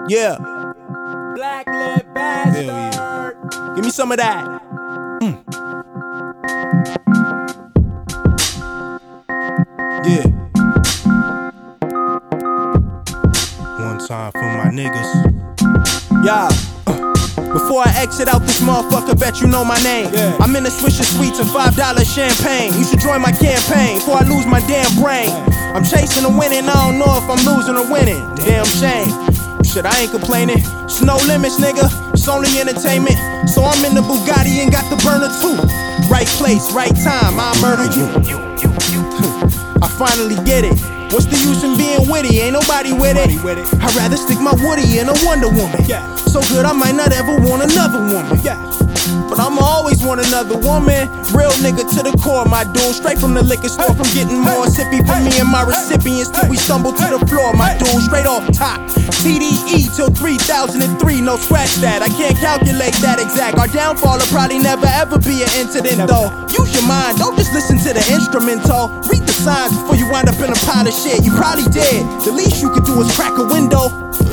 Yeah. Black lip bastard. Hell yeah. Give me some of that. Yeah. One time for my niggas. Yeah. Before I exit out this motherfucker, bet you know my name. Yeah. I'm in the Swisher Sweets and $5 champagne. You should join my campaign before I lose my damn brain. I'm chasing a winning, I don't know if I'm losing or winning. Damn shame. Shit, I ain't complaining. It's no limits, nigga. It's only entertainment. So I'm in the Bugatti and got the burner too. Right place, right time, I'll murder you. I finally get it. What's the use in being witty? Ain't nobody with it. I'd rather stick my Woody in a Wonder Woman. So good I might not ever want another woman. But I'ma always want another woman. Real nigga to the core, my dude. Straight from the liquor store, from getting more sippy for me and my recipients till we stumble to the floor, my dude. Straight off top, TDE till 3003, no scratch that. I can't calculate that exact. Our downfall will probably never ever be an incident though. Use your mind, don't just listen to the instrumental. Read the signs before you wind up in a pile of shit. You probably did. The least you could do is crack a window.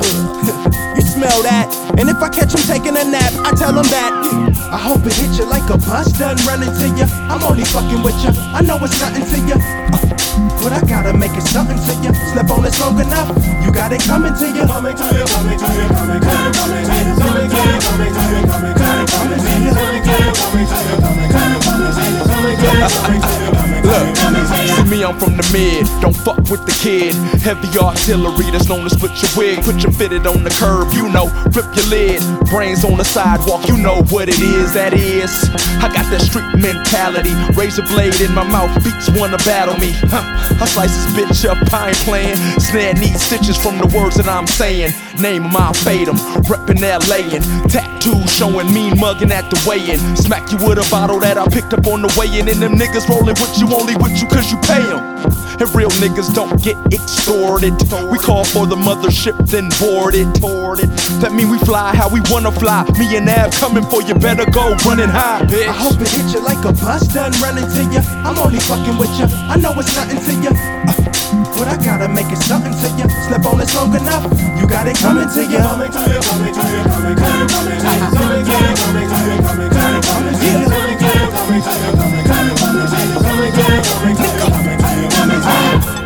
You smell that. And if I catch him taking a nap, I tell him that I hope it hit you like a bus done running to you. I'm only fucking with you, I know it's nothing to you. But I gotta make it something to you. Slept on it long enough, you got it coming to you. Coming to you, coming to you, coming to you, coming to you, coming to you, coming to you, coming to you, coming to you, coming to you, coming to you, coming to you, coming to you, coming to you, coming to you. Look, see me, I'm from the mid. Don't fuck with the kid. Heavy artillery that's known to split your wig. Put your fitted on the curb, you know. Flip your lid. Brains on the sidewalk, you know what it is. That is, I got that street mentality. Razor blade in my mouth, beats wanna battle me. I slice this bitch up, I ain't playing. Snare needs stitches from the words that I'm saying. Name 'em, I'll fade 'em. Reppin' LA and tattoos showing mean mugging at the weigh-in. Smack you with a bottle that I picked up on the way-in. And them niggas rolling with you only with you cause you pay 'em. And real niggas don't get extorted. We call for the mothership, then board it. That mean we fly how we wanna fly. Me and Av coming for you, better go running high, bitch. I hope it hit you like a bus done running to you. I'm only fucking with you, I know it's nothing to you. But I gotta make it something to you. Slept on it long enough, you got it coming to you. Coming to you, coming to you, coming to you, coming to you, coming to you, coming to you, coming to you, coming to you, coming to you, coming to you, coming to you, coming to you, coming to you, coming to you, coming to you, coming to you, coming to you.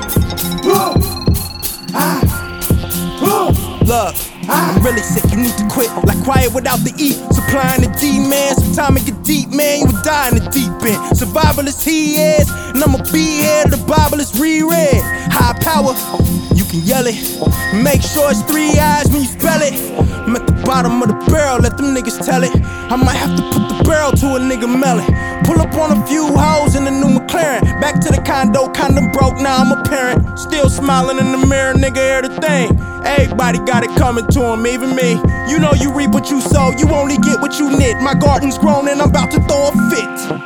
Look, I'm really sick, you need to quit. Like quiet without the E, supplying the D, man. Sometime it get deep, man, you would die in the deep end. Survivalist he is, and I'ma be here, the Bible is reread. High power, you can yell it. Make sure it's 3 eyes when you spell it. I'm at the bottom of the barrel, let them niggas tell it. I might have to put the barrel to a nigga melon. Pull up on a few hoes in the new McLaren. Back to the condo, kinda broke, now I'm a parent. Still smiling in the mirror, nigga, hear the thing. Everybody got it coming to him, even me. You know you reap what you sow, you only get what you knit. My garden's grown and I'm about to throw a fit.